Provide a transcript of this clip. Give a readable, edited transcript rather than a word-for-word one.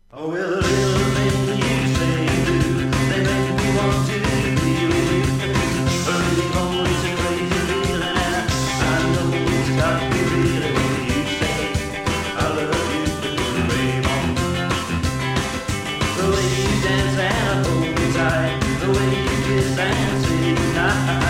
Oh, well, the little things you say do, they make me want to be with you. Early morning's a crazy feeling, and I know it's got me really when you say I love you, Raymond. The way you dance and hold me tight, the way you kiss and say goodnight.